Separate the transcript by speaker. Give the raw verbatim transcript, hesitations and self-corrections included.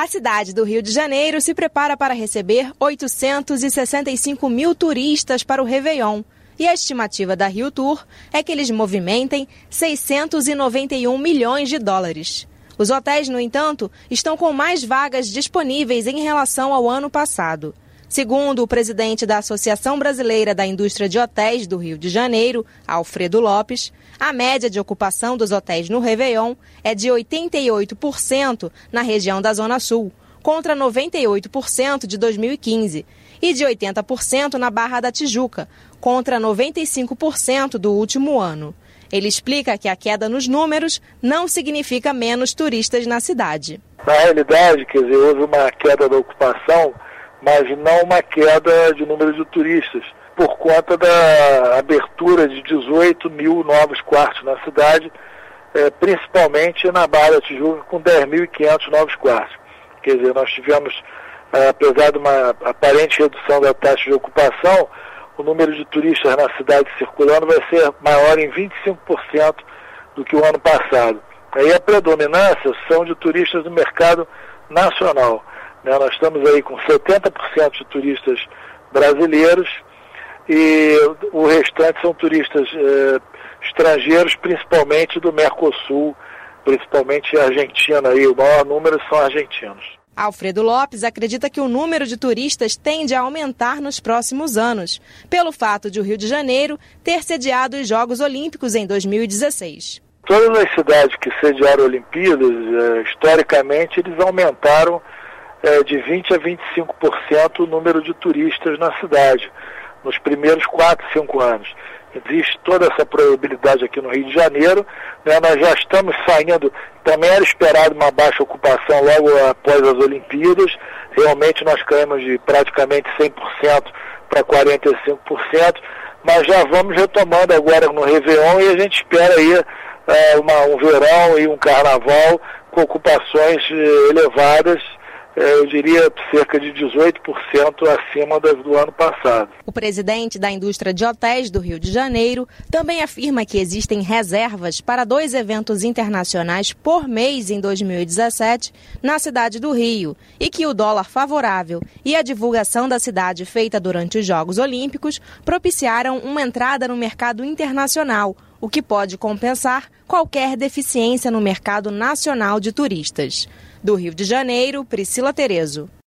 Speaker 1: A cidade do Rio de Janeiro se prepara para receber oitocentos e sessenta e cinco mil turistas para o Réveillon. E a estimativa da Rio Tour é que eles movimentem seiscentos e noventa e um milhões de dólares. Os hotéis, no entanto, estão com mais vagas disponíveis em relação ao ano passado. Segundo o presidente da Associação Brasileira da Indústria de Hotéis do Rio de Janeiro, Alfredo Lopes, a média de ocupação dos hotéis no Réveillon é de oitenta e oito por cento na região da Zona Sul, contra noventa e oito por cento de dois mil e quinze, e de oitenta por cento na Barra da Tijuca, contra noventa e cinco por cento do último ano. Ele explica que a queda nos números não significa menos turistas na cidade.
Speaker 2: Na realidade, quer dizer, houve uma queda da ocupação, mas não uma queda de número de turistas, por conta da abertura de dezoito mil novos quartos na cidade, eh, principalmente na Barra da Tijuca, com dez mil e quinhentos novos quartos. Quer dizer, nós tivemos, eh, apesar de uma aparente redução da taxa de ocupação, o número de turistas na cidade circulando vai ser maior em vinte e cinco por cento do que o ano passado. Aí a predominância são de turistas do mercado nacional. Né? Nós estamos aí com setenta por cento de turistas brasileiros e o restante são turistas eh, estrangeiros, principalmente do Mercosul, principalmente a Argentina. Aí, o maior número são argentinos.
Speaker 1: Alfredo Lopes acredita que o número de turistas tende a aumentar nos próximos anos, pelo fato de o Rio de Janeiro ter sediado os Jogos Olímpicos em dois mil e dezesseis.
Speaker 2: Todas as cidades que sediaram Olimpíadas, eh, historicamente, eles aumentaram eh, de vinte a vinte e cinco por cento o número de turistas na cidade, nos primeiros quatro, cinco anos. Existe toda essa probabilidade aqui no Rio de Janeiro, né? Nós já estamos saindo, também era esperado uma baixa ocupação logo após as Olimpíadas, realmente nós caímos de praticamente cem por cento para quarenta e cinco por cento, mas já vamos retomando agora no Réveillon e a gente espera aí é, uma, um verão e um carnaval com ocupações é, elevadas, eu diria cerca de dezoito por cento acima do ano passado.
Speaker 1: O presidente da indústria de hotéis do Rio de Janeiro também afirma que existem reservas para dois eventos internacionais por mês em dois mil e dezessete na cidade do Rio e que o dólar favorável e a divulgação da cidade feita durante os Jogos Olímpicos propiciaram uma entrada no mercado internacional, o que pode compensar qualquer deficiência no mercado nacional de turistas. Do Rio de Janeiro, Priscila Terezo.